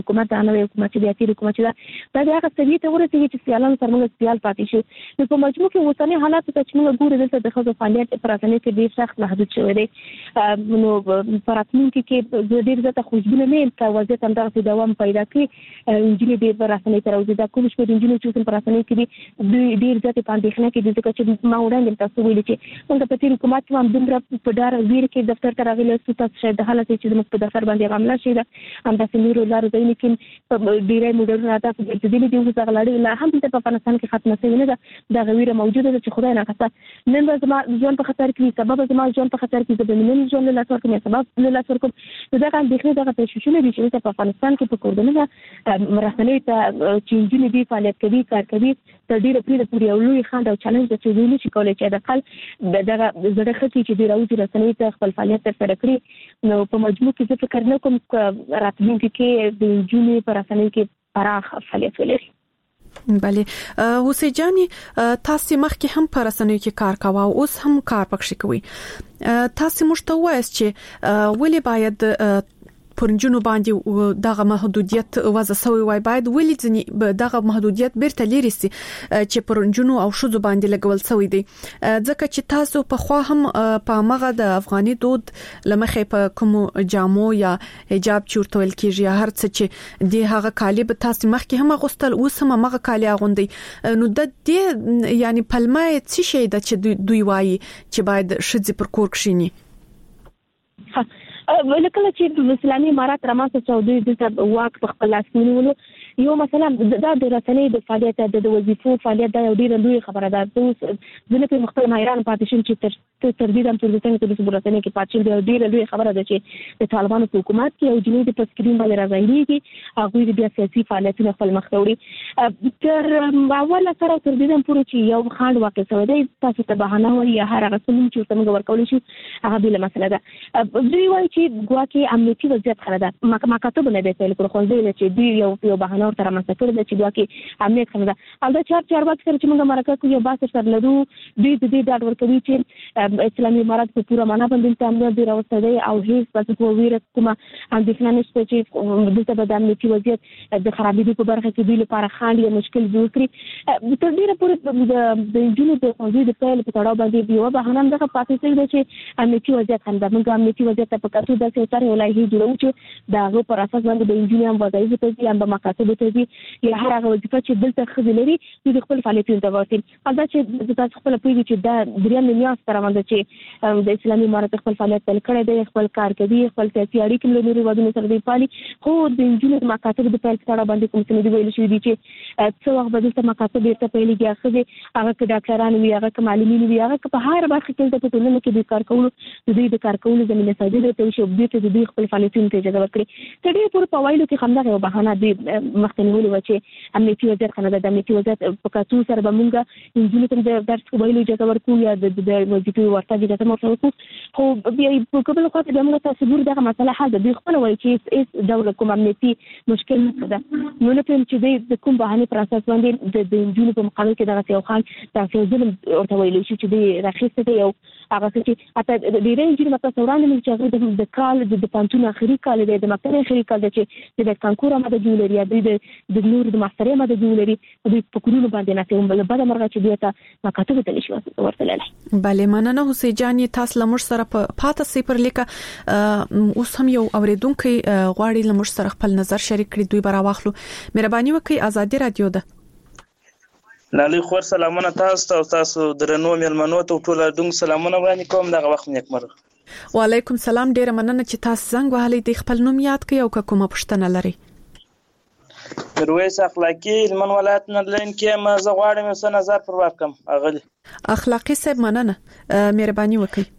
حکومت د نوې حکومت د تیر حکومت دا د هغه سوي ته ورسېږي چې سیالانو سره موږ سیال پاتې شو. نو په مجموع کې اوسنی حالات ته چې موږ ګورو دلته د خځو فعالیت په راتلونکي کې ډېر سخت محدود شوی دی. نو په راتلونکي کې ډېر زیاته خوشبینه نه یم چې وضعیت همدغسې دوام پیدا کړي. نجونې ډېر به رسنۍ ته راوځي. دا کوم شمېر نجونې چې اوس په رسنۍ کې دي دوی ډېر زیاتې په اندېښنه کې دي ځکه چې ما وړاندې تاسو ویلي چې موږ په تیر حکومت کې هم دومره په ډار ویر کې دفتر ته راغلي سو تاسو شاید د حالت چې زموږ په دفتر باندې حمله شي دا همداسې نورو لارو ځای لیکن ډېری موډرن تاسو د دې دې اوس هغه لړۍ لا هم په افغانستان کې ختمه شوې نه ده. دا غویره موجوده ده چې خدای نه خاصه نن ورځ ما ژوند په خطر کې سبب زما ژوند په خطر کې د نن ژوند له لاسه ورکوم سبب له لاسه ورکوم. دا کله د خپل دغه تشویشونه دي چې په افغانستان کې په کوردنه مرسنۍ ته چې نجونې دي فعالیت کوي کار کوي تر ډیره پورې یو لوی خنډ او چیلنج د چې ویلي چې کولای چې د خپل دغه زړه خطي چې د راوځي رسنۍ ته خپل فعالیت ترسره کړي. نو په مجموع کې زه فکر نه کوم راتلونکي کې د نجونې په رسنۍ کې پراخ فعالیت ولري. بله حسین جانی تاسو مخکې هم په رسنیو کې کار کاوه او اوس هم کار پکښې کوي. تاسو موږ ته وایي چې ولې باید پرنجونو باندې دغه محدودیت وضع شوی وای باید ولې ځنی دغه محدودیت بیرته لري سي چې پرنجونو او شذو باندې لګول شوی دی ځکه چې تاسو په خوا هم په مغه د افغاني دود لمخې په کوم جامو یا حجاب چورتول کیږي هر څه چې دی هغه کالی به تاسو مخکې هم غوستل اوس هم مغه کالی اغوندي. نو د دې یعنی پلمه څه شي د چې دوی وایي چې باید شذ پر کور کښینی. ولکه چې اسلامي امارات رامنځته شو د واک په خپل لاس کې ونیولو یو مثلا د رسنۍ د فعالیت د وظیفو فعالیت دا یو ډیر لوی خبره ده. ځنه په مختلف ماهران پاتې شول چې تر دې هم تر څنګه د رسنۍ کې پاتې شول ډیر لوی خبره ده چې د طالبانو په حکومت کې او جنوب په سکرین باندې راځي هغه د بیا سیاسي فعالیتونو خپل مخ ته وړي. تر اوله سره تر دې هم پورې چې یو خاند واقع شوی دی تاسو ته بهانه وي یا هر هغه څه چې څنګه ورکول شي هغه بل مسله ده. دوی وایي چې ګواکې امنیتي وضعیت خراب ده. مکاتب نه دی پیل کړو خو دوی چې دوی یو بهانه ورته رامنځته کړی ده چې ګواکې امنیت خراب ده. البته چارواکي سره چې موږ مرکه کوو یو باسر سره لرو دوی د دې ډاډ ورکوي چې اسلامي امارات په پوره معنا باندې امنیت دی راوستي دی او هیڅ په ویره کومه اندېښنه نشته چې دلته به د امنیتي وضعیت د خرابېدو په برخه کې دوی لپاره خالی مشکل جوړ کړي. تر ډیره پورې د جنوب د قومي د پیل په تړاو باندې یو بهانه هم دغه پاتې شوی دی چې امنیتي وضعیت هم د موږ امنیتي وضعیت په کتو د سیاست ولایي جوړو چې داغه پر اساس باندې د انجینر هم وظایف ته ځي هم مکاتب ته ځي یا هر هغه وظیفه چې دلته خځې لري دوی خپل فعالیتونه ته ورسي. البته چې تاسو خپل پیږي چې دا دریم میاشت تر باندې چې د اسلامي امارت خپل فعالیت پیل کړی دی خپل کار کوي خپل سیاسي اړیکې له نورو وادونو سره دی پالي خو د انجینر مکاتب د پیل سره باندې کوم څه دی ویل شوی دی چې څو وخت به د مکاتب ته پیلېږي خځې هغه کې ډاکټران وي هغه کې معلمین وي هغه په هر برخه کې د ټولنې کې د کار کولو د دوی د کار کولو زمينه ساده ته شي او د دوی خپل فعالیتونه ته اجازه ورکړي. تر دې پورې په وایلو کې خندغه یو بهانه دی مخکنی ولې و چې امنیتي وضعیت خنه د امنیتي وضعیت په کاتو سره به مونږه انجینر ته د درس وایلو اجازه ورکو یا د وظیفې ورته اجازه ورکو خو بیا په قبل خو د موږ تاسو ګور دغه مسله حل ده. دوی خپل وایي چې هیڅ ډول کوم امنیتي مشکل نشته ده. نو نه پېم چې د کوم بهانه پر اساس باندې د انجینر په مقابل کې دغه یو خان تاسو ظلم ورته ویل شي چې د راخصته دی یو هغه چې اته د انجینر مته سورانه مې چې د کال د پانتون اخري کال دی د مکتب اخري کال دی چې د کانکور ماده جوړلري د نور د ماسترۍ ماده جوړلري د پکورونو باندې نه کوم بل بعد مرغه چې دیته مکاتب ته لشي ورته لاله. بله مننه حسین جان تاسو لمر سره په پاته سي پر لیکه اوس هم یو اوریدونکو غواړي لمر سره خپل نظر شریک کړي دوی برا واخلو. مهرباني وکړئ ازادي رادیو ده. نالي خور سلامونه تاسو درنو ملمنو ته ټول دنګ سلامونه وړاندې کوم دغه وخت نیکمرغه. وعلیکم سلام ډیره مننه چې تاسو زنګ وهلې د خپل نوم یاد کړئ او کومه پوښتنه لري. پرویس اخلاقی لمن ولایت نه لین کې ما زه غواړم څه نظر پر ورکم اغلی اخلاقی صاحب مننه مهرباني وکړئ.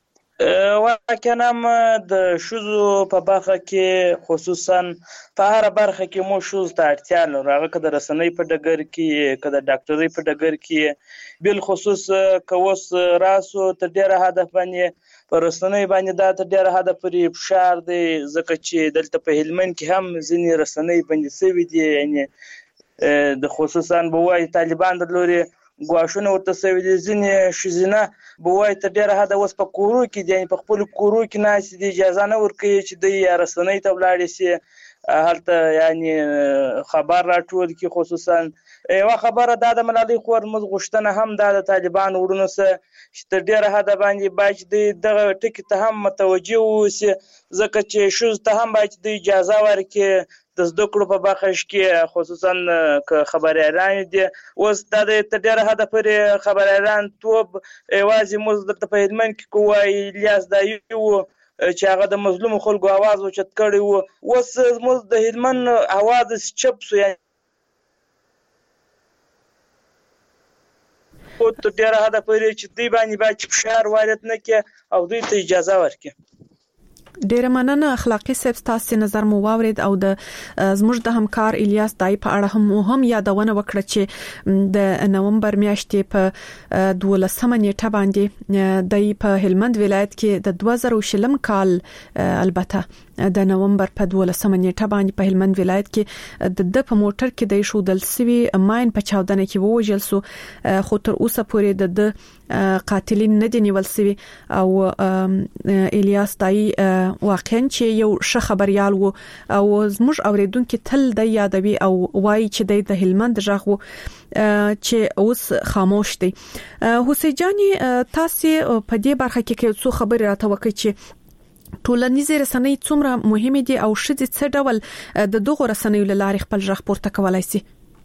واکنم د شوزو په برخه کې خصوصا په هر برخه کې مو شوز ته اړتیا لري هغه که د رسنۍ په ډګر کې که د ډاکټرۍ په ډګر کې بل خصوص کوس راسو ته ډیره هدف باندې په رسنۍ باندې دا ته ډیره هدف پرې فشار دی ځکه چې دلته په هلمند کې هم ځینې رسنۍ باندې سوي دي یعنی د خصوصا بوای طالبان د لوري ګواښونه ورته سوي دي ځینې ښځینه بوای ته ډیره هدا اوس په کورو کې دي په خپل کورو کې ناست دي اجازه نه ورکوي چې د رسنۍ ته ولاړ شي هلته یعنی خبر راټول کی خصوصا یو خبره د ملالۍ خور مز غشتنه هم د طالبان ورونو سره چې ډیره حد باندې باج د ټکی ته هم متوجه وسی ځکه چې شوز ته هم باج د اجازه ورکړي د زده کړو په برخه کې خصوصا خبريالان دي اوس د ډیره حد پر خبريالان توب وازي مز د په هلمند کې کوی الیاس دایو چې هغه د مظلوم خلکو आवाज اوچت کړی وو اوس مز د هلمند आवाज چپ سو یعنی او ته ډیره حد پورې چې دی باندې باید فشار وارد نه کې او دوی ته اجازه ورکړي ډیره مننه اخلاقی سب تاسو نظر مو واورید او د زموږ د همکار الیاس دای په اړه هم یادونه وکړه چې د نومبر میاشتې په 12 نیټه باندې د په هلمند ولایت کې د 2020 کال البته د نومبر په 12 نیټه باندې په هلمند ولایت کې د په موټر کې د شودل سوي ماين په چاودنه کې ووجل سو خو تر اوسه پورې د قاتلین نه دي نیول سوي او الیاس دای واقعا چې یو ښه خبريال وو او زموږ اوریدونکو تل د یادوي او وایي چې د هلمند ژغو چې اوس خاموش دي حسین جاني تاسو په دې برخه کې څه خبري راته وکړي چې ټولنیزې رسنۍ څومره مهمه دي او شې څه ډول د دغه رسنیو لارې خپل ژغ پورته کولای شي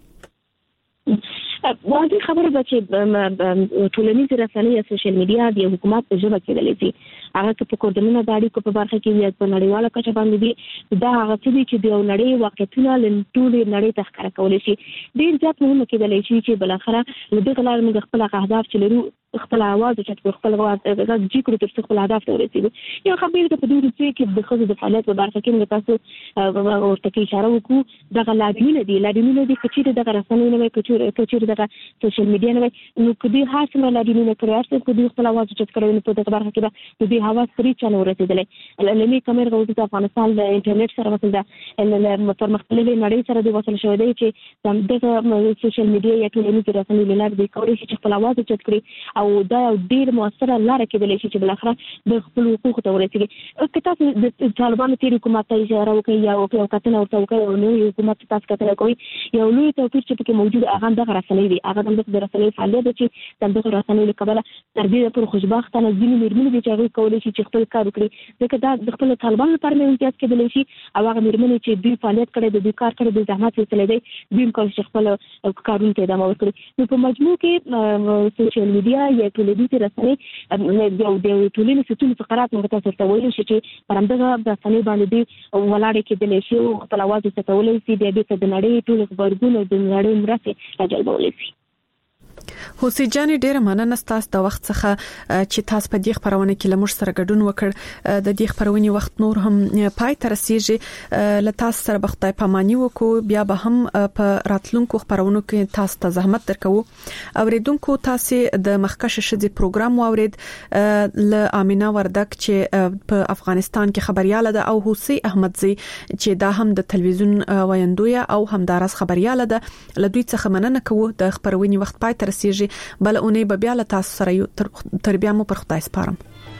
واضح خبره ده چې ټولنیزې رسنۍ او سوشل میډیا د حکومت په ژبه کې دلې دي هغه په کوردینه د اړیکو په برخه کې یا په نړیواله کچه باندې دي دا هغه څه دي چې د نړۍ واقعیتونه لټول نړۍ ته ښکاره کولای شي ډیر ځکه مهمه کېدلی شي چې بل اخره له دغه لارې موږ خپل اهداف چې لرو خپل आवाज چې خپل غواړو چې کړو تر خپل هدف ته ورسېږو یو خبره په دې کې د خصوصي د فعالیت په برخه کې موږ تاسو ورته کې اشاره وکړو دغه لادینه دي چې دغه رسنۍ نه وي چې دغه سوشل میډیا نه وي نو کدي هاڅه لادینه کړو چې کدي خپل आवाज چې کړو په دغه برخه کې د دې هوا سری چانه ورسېدلې لنی کمر غوډه د افغانستان د انټرنیټ سره وصل ده ان پر مختلفې نړۍ سره د وصل شوی دی چې دغه سوشل میډیا یا ټولنیزې رسنۍ لاره د کولای شي چې خپل आवाज چې کړی او دا ډیر موثره لاره کېدلی شي چې بل اخره د خپل حقوق ته ورسېږي که تاسو د طالبانو تیر حکومت ته اشاره وکړئ یا او کتنه ورته وکړئ او نو حکومت تاسو کتنه کوي یو لوی توپیر چې پکې موجود هغه د رسنۍ دی هغه د رسنۍ فعالیت چې د رسنۍ لپاره تر دې پر خوشبختانه ځینې میرمنې چې هغه کولای شي چې خپل کار وکړي ځکه دا د خپل طالبانو لپاره نه امتیاز کېدلی شي او هغه میرمنې چې دوی فعالیت کړي د دوی کار کړي د زحمت سلسله دی دوی کول شي خپل کارونه ته ادامه ورکړي نو په مجموع کې سوشل میډیا یا ټولنیزې رسنۍ د ټولنې ستونو فقرات موږ تاسو ته وایو چې پرمدغه د رسنۍ باندې ولاړ کېدلی شي او خپل आवाज ته تولې سي د دې د نړۍ ټول خبرونه د نړۍ مرسته راجلبولې شي حسین جان ډیره مننه ستاسو د وخت څخه چې تاسو په دې خبرونه کې لمر سره ګډون وکړ د دې خبرونې وخت نور هم پای ته رسیږي ل تاسو سره بختای پامانی وکړو بیا به هم په راتلونکو خبرونو کې تاسو ته زحمت درکو اوریدونکو تاسو د مخکشه شدي پروګرام واورید ل امینه وردک چې په افغانستان کې خبرياله ده او حسین احمدزي چې دا هم د تلویزیون وایندوی او همدارس خبرياله ده ل دوی څخه مننه کوو د خبرونې وخت پای ته رسیږي بل اونې به بیا له تاسو سره یو تربیه مو پر خدای سپارم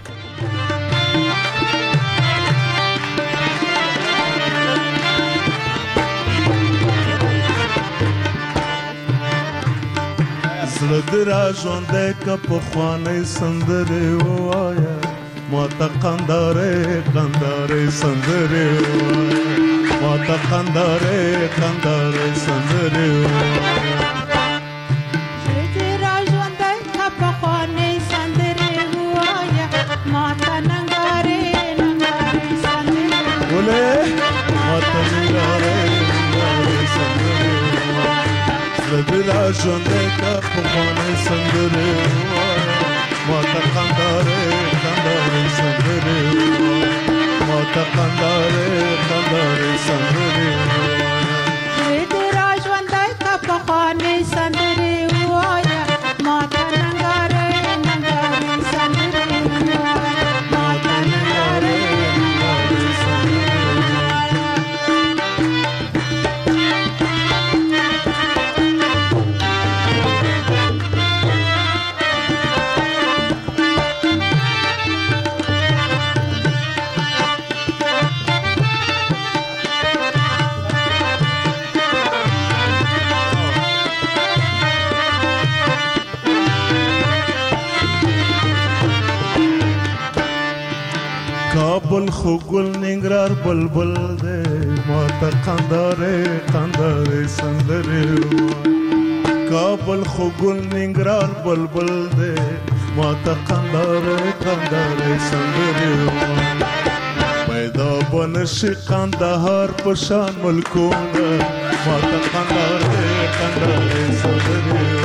زړه را ژوندې کا په خوانې سندره وایا ماته قنداره سندره وایا ماته قنداره سندره وایا دلا ژوندې کا په خوانې سندره ماته قنداره سندره ماته قنداره سندره دې را ژوندې کا په خوانې سندره وایا ماته ننګاره سندره ماته ننګاره سندره کابل خو ګل ننګرهار بلبل دی ماته قندارې سندرې کابل خو ګل ننګرهار بلبل دی ماته قندارې سندرې پیدا بنشي قندهار په شان ملکونه ماته قندارې سندرې